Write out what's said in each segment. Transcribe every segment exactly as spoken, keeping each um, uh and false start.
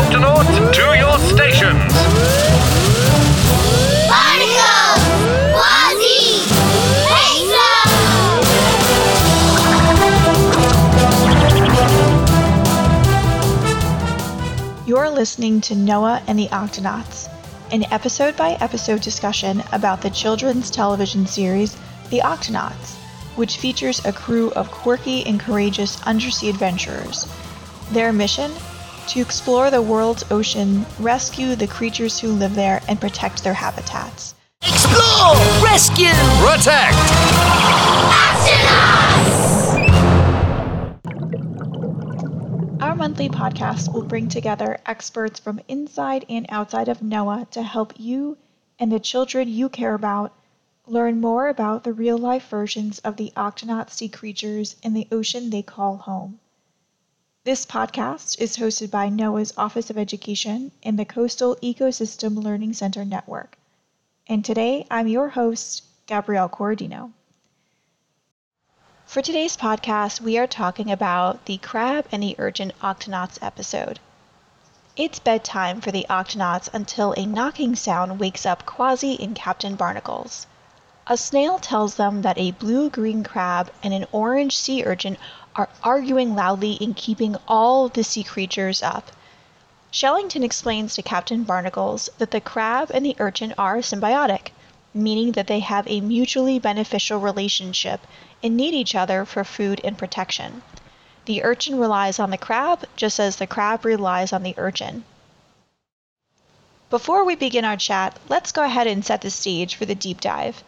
astronauts, to your stations! Barnacle! Quasi! Peso! You're listening to Noah and the Octonauts, an episode-by-episode discussion about the children's television series The Octonauts, which features a crew of quirky and courageous undersea adventurers. Their mission? To explore the world's ocean, rescue the creatures who live there, and protect their habitats. Explore! Rescue! Protect! Our monthly podcast will bring together experts from inside and outside of NOAA to help you and the children you care about learn more about the real-life versions of the Octonaut sea creatures in the ocean they call home. This podcast is hosted by NOAA's Office of Education and the Coastal Ecosystem Learning Center Network. And today, I'm your host, Gabrielle Corradino. For today's podcast, we are talking about the Crab and the Urchin Octonauts episode. It's bedtime for the Octonauts until a knocking sound wakes up Quasi and Captain Barnacles. A snail tells them that a blue-green crab and an orange sea urchin are arguing loudly and keeping all the sea creatures up. Shellington explains to Captain Barnacles that the crab and the urchin are symbiotic, meaning that they have a mutually beneficial relationship and need each other for food and protection. The urchin relies on the crab, just as the crab relies on the urchin. Before we begin our chat, let's go ahead and set the stage for the deep dive.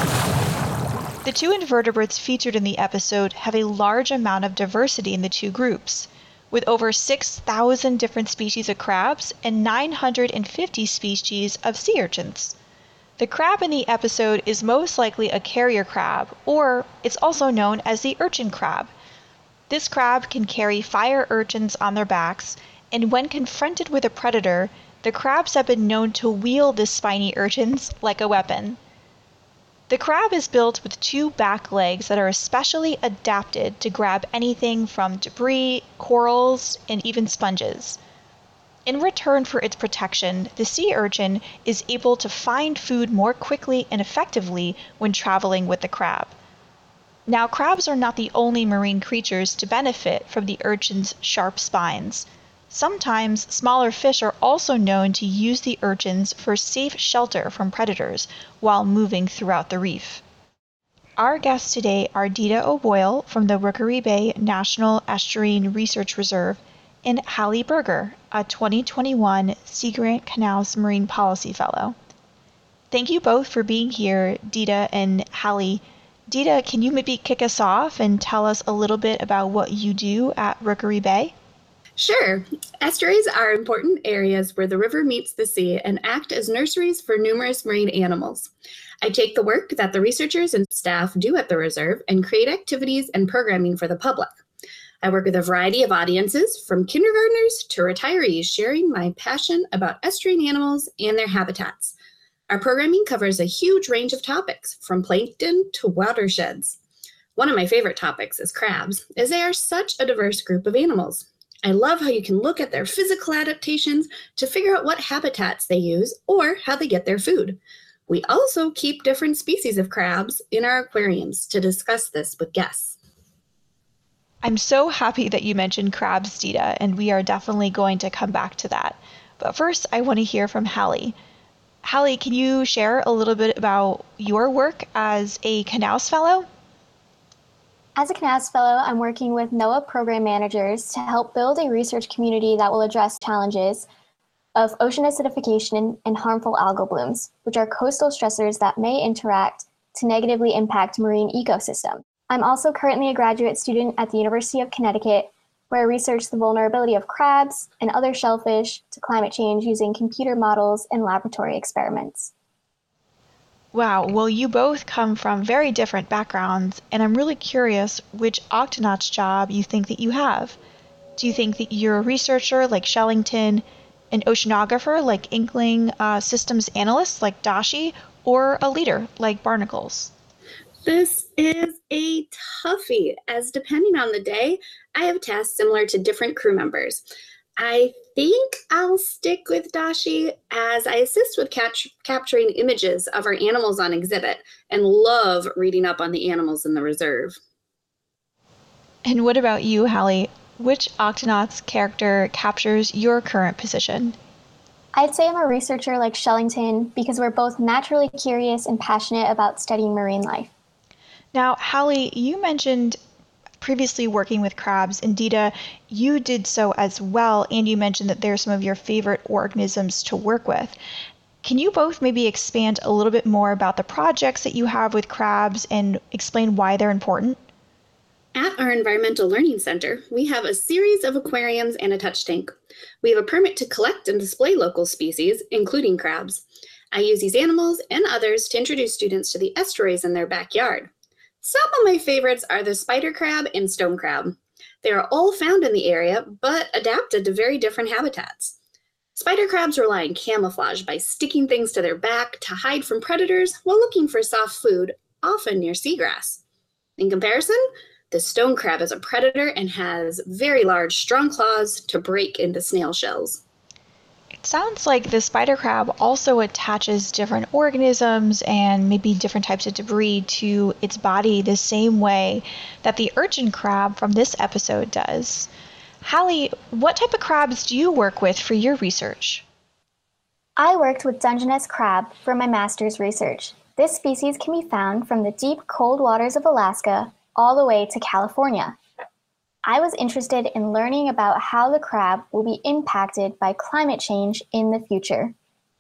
The two invertebrates featured in the episode have a large amount of diversity in the two groups, with over six thousand different species of crabs and nine hundred fifty species of sea urchins. The crab in the episode is most likely a carrier crab, or it's also known as the urchin crab. This crab can carry fire urchins on their backs, and when confronted with a predator, the crabs have been known to wield the spiny urchins like a weapon. The crab is built with two back legs that are especially adapted to grab anything from debris, corals, and even sponges. In return for its protection, the sea urchin is able to find food more quickly and effectively when traveling with the crab. Now, crabs are not the only marine creatures to benefit from the urchin's sharp spines. Sometimes smaller fish are also known to use the urchins for safe shelter from predators while moving throughout the reef. Our guests today are Dita O'Boyle from the Rookery Bay National Estuarine Research Reserve and Hallie Berger, a twenty twenty-one Sea Grant Canals Marine Policy Fellow. Thank you both for being here, Dita and Hallie. Dita, can you maybe kick us off and tell us a little bit about what you do at Rookery Bay? Sure. Estuaries are important areas where the river meets the sea and act as nurseries for numerous marine animals. I take the work that the researchers and staff do at the reserve and create activities and programming for the public. I work with a variety of audiences, from kindergartners to retirees, sharing my passion about estuarine animals and their habitats. Our programming covers a huge range of topics, from plankton to watersheds. One of my favorite topics is crabs, as they are such a diverse group of animals. I love how you can look at their physical adaptations to figure out what habitats they use or how they get their food. We also keep different species of crabs in our aquariums to discuss this with guests. I'm so happy that you mentioned crabs, Dita, and we are definitely going to come back to that. But first, I want to hear from Hallie. Hallie, can you share a little bit about your work as a Canals Fellow? As a Canals Fellow, I'm working with NOAA program managers to help build a research community that will address challenges of ocean acidification and harmful algal blooms, which are coastal stressors that may interact to negatively impact marine ecosystem. I'm also currently a graduate student at the University of Connecticut, where I research the vulnerability of crabs and other shellfish to climate change using computer models and laboratory experiments. Wow, well, you both come from very different backgrounds, and I'm really curious which Octonaut's job you think that you have. Do you think that you're a researcher like Shellington, an oceanographer like Inkling, uh, systems analyst like Dashi, or a leader like Barnacles? This is a toughie, as depending on the day, I have tasks similar to different crew members. I think I'll stick with Dashi as I assist with catch- capturing images of our animals on exhibit and love reading up on the animals in the reserve. And what about you, Hallie? Which Octonauts character captures your current position? I'd say I'm a researcher like Shellington because we're both naturally curious and passionate about studying marine life. Now, Hallie, you mentioned previously working with crabs, and Dita, you did so as well, and you mentioned that they're some of your favorite organisms to work with. Can you both maybe expand a little bit more about the projects that you have with crabs and explain why they're important? At our Environmental Learning Center, we have a series of aquariums and a touch tank. We have a permit to collect and display local species, including crabs. I use these animals and others to introduce students to the estuaries in their backyard. Some of my favorites are the spider crab and stone crab. They are all found in the area, but adapted to very different habitats. Spider crabs rely on camouflage by sticking things to their back to hide from predators while looking for soft food, often near seagrass. In comparison, the stone crab is a predator and has very large, strong claws to break into snail shells. It sounds like the spider crab also attaches different organisms and maybe different types of debris to its body the same way that the urchin crab from this episode does. Hallie, what type of crabs do you work with for your research? I worked with Dungeness crab for my master's research. This species can be found from the deep, cold waters of Alaska all the way to California. I was interested in learning about how the crab will be impacted by climate change in the future.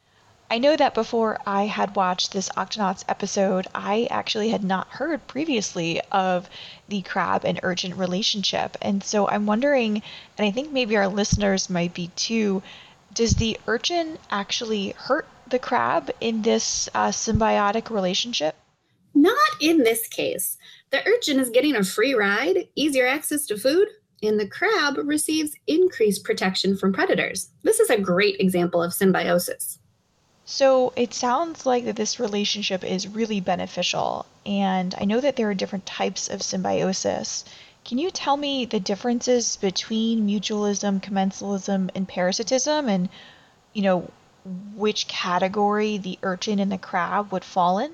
I know that before I had watched this Octonauts episode, I actually had not heard previously of the crab and urchin relationship. And so I'm wondering, and I think maybe our listeners might be too, does the urchin actually hurt the crab in this uh, symbiotic relationship? Not in this case. The urchin is getting a free ride, easier access to food, and the crab receives increased protection from predators. This is a great example of symbiosis. So it sounds like that this relationship is really beneficial, and I know that there are different types of symbiosis. Can you tell me the differences between mutualism, commensalism, and parasitism, and, you know, which category the urchin and the crab would fall in?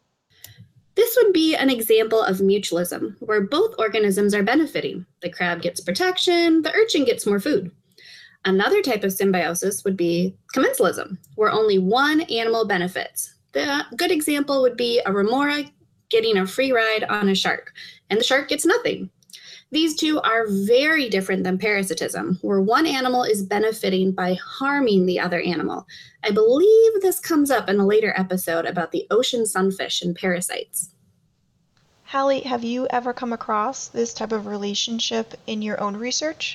This would be an example of mutualism, where both organisms are benefiting. The crab gets protection, the urchin gets more food. Another type of symbiosis would be commensalism, where only one animal benefits. The good example would be a remora getting a free ride on a shark, and the shark gets nothing. These two are very different than parasitism, where one animal is benefiting by harming the other animal. I believe this comes up in a later episode about the ocean sunfish and parasites. Hallie, have you ever come across this type of relationship in your own research?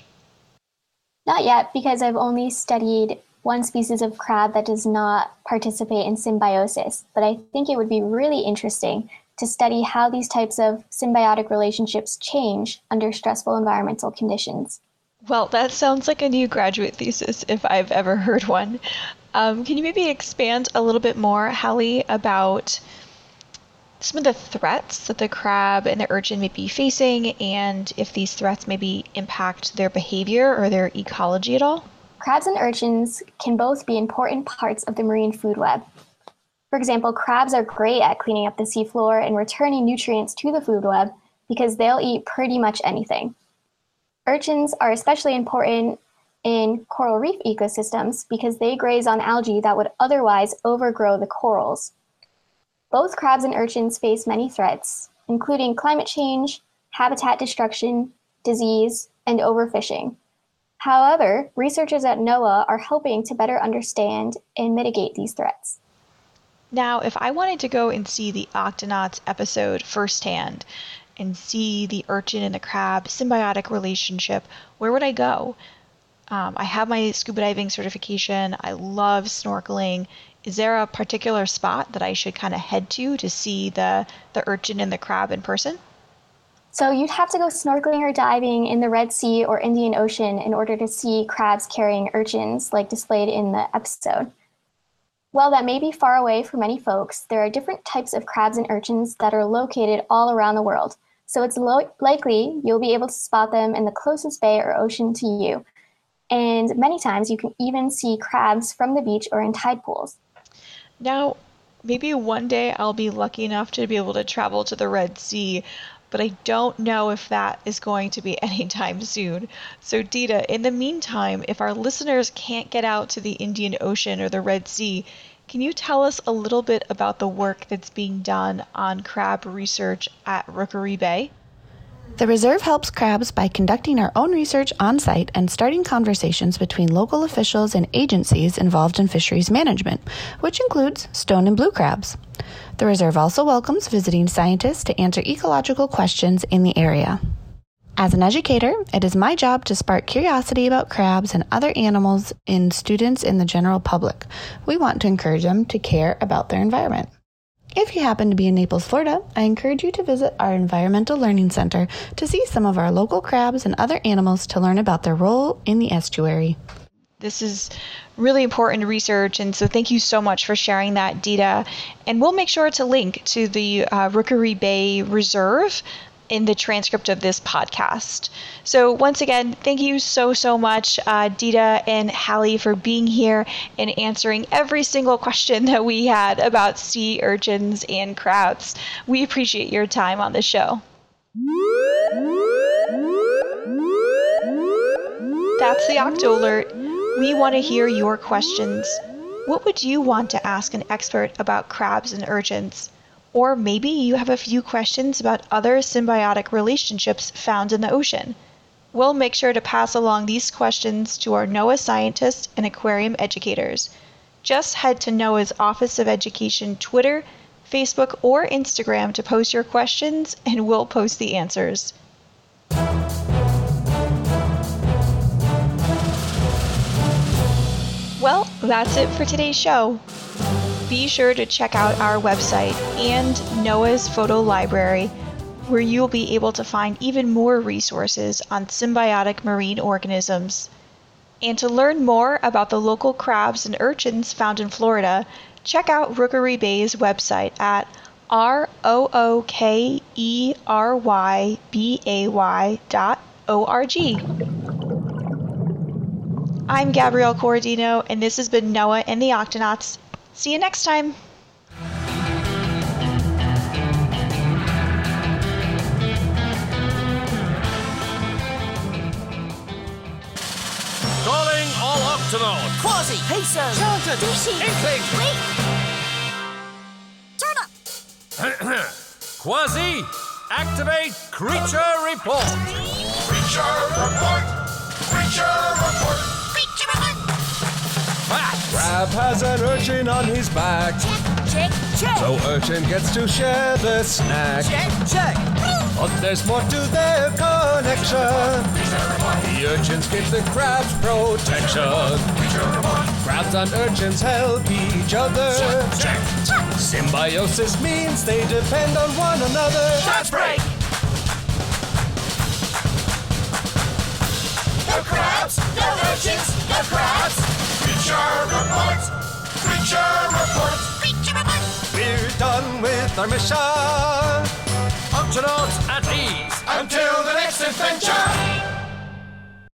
Not yet, because I've only studied one species of crab that does not participate in symbiosis, but I think it would be really interesting to study how these types of symbiotic relationships change under stressful environmental conditions. Well, that sounds like a new graduate thesis if I've ever heard one. Um, can you maybe expand a little bit more, Hallie, about some of the threats that the crab and the urchin may be facing, and if these threats maybe impact their behavior or their ecology at all? Crabs and urchins can both be important parts of the marine food web. For example, crabs are great at cleaning up the seafloor and returning nutrients to the food web because they'll eat pretty much anything. Urchins are especially important in coral reef ecosystems because they graze on algae that would otherwise overgrow the corals. Both crabs and urchins face many threats, including climate change, habitat destruction, disease, and overfishing. However, researchers at NOAA are helping to better understand and mitigate these threats. Now, if I wanted to go and see the Octonauts episode firsthand and see the urchin and the crab symbiotic relationship, where would I go? Um, I have my scuba diving certification. I love snorkeling. Is there a particular spot that I should kind of head to to see the, the urchin and the crab in person? So you'd have to go snorkeling or diving in the Red Sea or Indian Ocean in order to see crabs carrying urchins like displayed in the episode. While that may be far away for many folks, there are different types of crabs and urchins that are located all around the world. So it's lo- likely you'll be able to spot them in the closest bay or ocean to you. And many times you can even see crabs from the beach or in tide pools. Now, maybe one day I'll be lucky enough to be able to travel to the Red Sea, but I don't know if that is going to be anytime soon. So Dita, in the meantime, if our listeners can't get out to the Indian Ocean or the Red Sea, can you tell us a little bit about the work that's being done on crab research at Rookery Bay? The reserve helps crabs by conducting our own research on site and starting conversations between local officials and agencies involved in fisheries management, which includes stone and blue crabs. The reserve also welcomes visiting scientists to answer ecological questions in the area. As an educator, it is my job to spark curiosity about crabs and other animals in students in the general public. We want to encourage them to care about their environment. If you happen to be in Naples, Florida, I encourage you to visit our Environmental Learning Center to see some of our local crabs and other animals to learn about their role in the estuary. This is really important research, and so thank you so much for sharing that, Dita. And we'll make sure to link to the uh, Rookery Bay Reserve in the transcript of this podcast. So once again, thank you so, so much, uh, Dita and Hallie, for being here and answering every single question that we had about sea urchins and crabs. We appreciate your time on the show. That's the Octo-Alert. We want to hear your questions. What would you want to ask an expert about crabs and urchins? Or maybe you have a few questions about other symbiotic relationships found in the ocean. We'll make sure to pass along these questions to our NOAA scientists and aquarium educators. Just head to NOAA's Office of Education Twitter, Facebook, or Instagram to post your questions, and we'll post the answers. Well, that's it for today's show. Be sure to check out our website and NOAA's photo library, where you'll be able to find even more resources on symbiotic marine organisms. And to learn more about the local crabs and urchins found in Florida, check out Rookery Bay's website at R O O K E R Y B A Y dot O R G. I'm Gabrielle Corradino, and this has been NOAA and the Octonauts. See you next time. Calling all Octonauts. Quasi, Peso, Charlton, Dishy. Inkling. Wait. Turn up. Quasi, activate creature report. Creature report! Creature report! Creature report. Facts. Crab has an urchin on his back, Check, check. so urchin gets to share the snack. Check, check. But there's more to their connection. The urchins give the crabs protection. Crabs and urchins help each other. Check. Symbiosis means they depend on one another. That's break. No crabs! No urchins! No crabs! Creature report! Creature report! Creature report. We're done with our mission. Octonauts at ease. Until the next adventure!